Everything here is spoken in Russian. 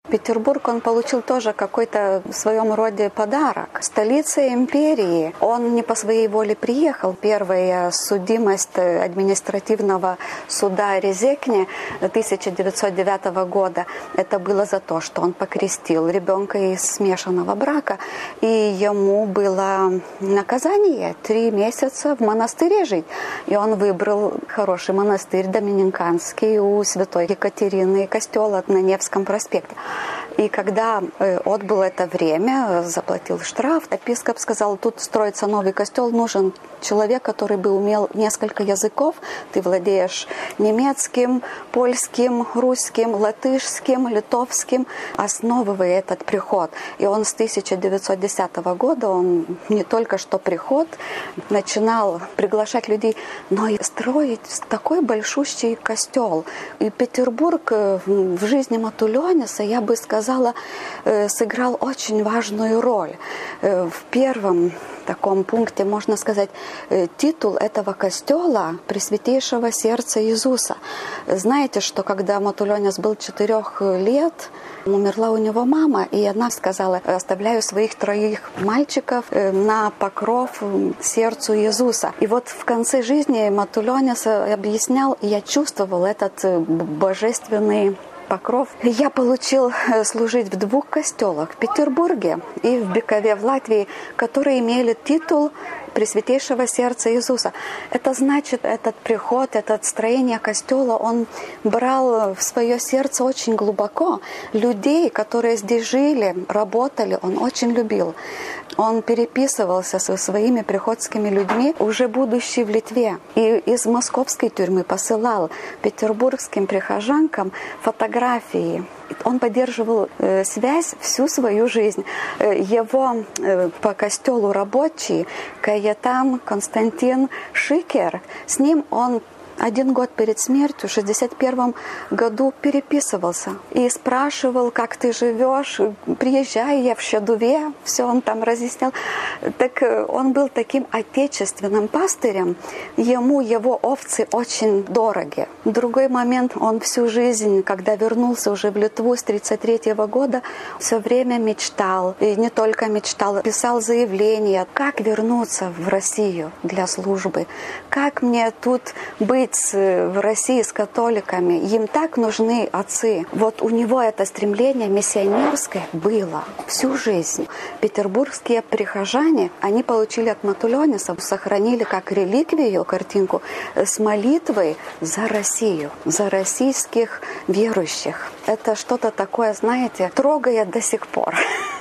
Петербург, он получил тоже какой-то в своем роде подарок. Столица империи. Он не по своей воле приехал. Первая судимость административного суда Резекне 1909 года, это было за то, что он покрестил ребенка из смешанного брака. И ему было наказание 3 месяца в монастыре жить. И он выбрал хороший монастырь доминиканский у святой Екатерины, костел на Невском проспекте. И когда отбыл это время, заплатил штраф, епископ сказал, тут строится новый костел, нужен человек, который бы умел несколько языков. Ты владеешь немецким, польским, русским, латышским, литовским. Основывай этот приход. И он с 1910 года, он не только что приход, начинал приглашать людей, но и строить такой большущий костел. И Петербург в жизни Матульониса, я бы сказала, сыграл очень важную роль. В первом таком пункте, можно сказать, титул этого костела «Пресвятейшего сердца Иисуса». Знаете, что когда Матульонис был 4 лет, умерла у него мама, и она сказала, оставляю своих 3 мальчиков на покров сердцу Иисуса. И вот в конце жизни Матульонис объяснял, и я чувствовал этот божественный покров. Я получил служить в 2 костелах, в Петербурге и в Бекове, в Латвии, которые имели титул Пресвятейшего сердца Иисуса. Это значит, этот приход, это строение костела, он брал в свое сердце очень глубоко. Людей, которые здесь жили, работали, он очень любил. Он переписывался со своими приходскими людьми, уже будучи в Литве. И из московской тюрьмы посылал петербургским прихожанкам фотографии. Он поддерживал связь всю свою жизнь. Его по костелу рабочий Каятан Константин Шикер, с ним он 1 год перед смертью, в 1961 году, переписывался и спрашивал, как ты живешь, приезжай, я в Щадуве, все он там разъяснял. Так он был таким отечественным пастырем, ему его овцы очень дороги. В другой момент, он всю жизнь, когда вернулся уже в Литву с 1933 года, все время мечтал, и не только мечтал, писал заявление, как вернуться в Россию для службы, как мне тут быть в России с католиками, им так нужны отцы. Вот у него это стремление миссионерское было всю жизнь. Петербургские прихожане, они получили от Матульониса, сохранили как реликвию картинку с молитвой за Россию, за российских верующих. Это что-то такое, знаете, трогает до сих пор.